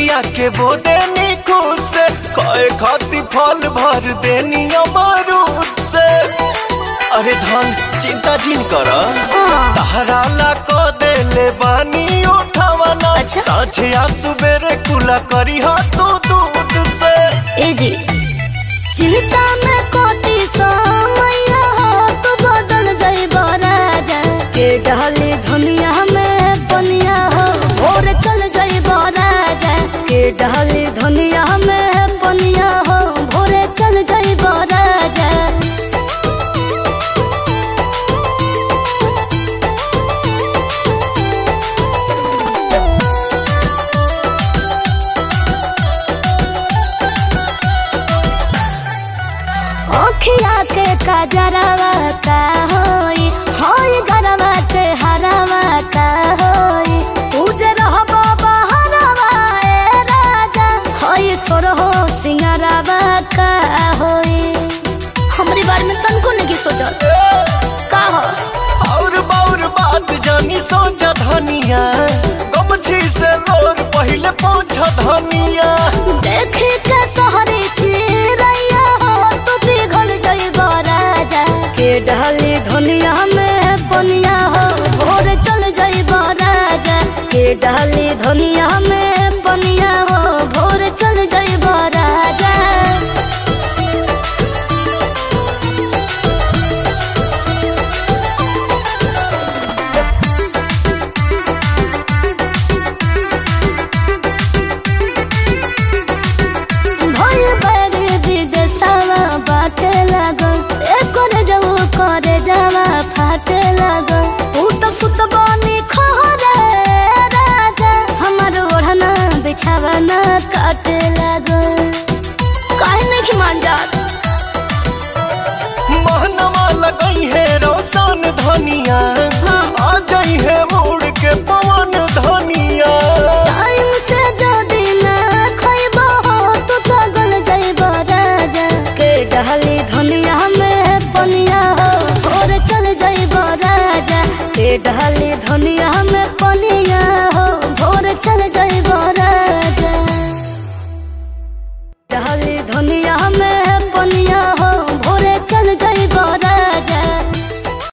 अखिया के बोदेनी खुद से कहे खाती फल भर देनी अमरूद से। अरे धन चिंता जिन कर तहरा ला को देले बानी उठावना। अच्छा? साझे आ सुबेरे कुला करी हा तू दूध से। ए जी चिंता में कोटी समैया हो तू बदल जाइबो राजा के डाली धनिया में पनिया हो भोर चल जाइबो राजा के डाली धनिया में पनिया हो भोरे चल जाइबो राजा। अखिया के काजरवा का होई होई गरवा के हरवा का होई पूजे रहबो बहरवा ए राजा होई सोरहो सिंगारवा का होई। हमरी बारे में तनको नहीं सोचल का हो और बाउर बात जानी सोचा धनिया गमछी से लोर पहले पहुंचा धनिया। देखे के सहरी चिरैया हो तू पिघल जाइबो राजा के डाली धनिया में पनिया हो भोर चल जाइबो राजा के डाली धनिया में पनिया हो भोर चल जाइबो राजा। भोल बड़ी विदेशवा बाटे लागो एकोर जऊ करे जावा फाटे लागो उत सुत बनी खहरे राजा हमर ओढ़ना बिछावना काटे लागो काहे नहीं मान जात महनवा लगई है रोशन धनिया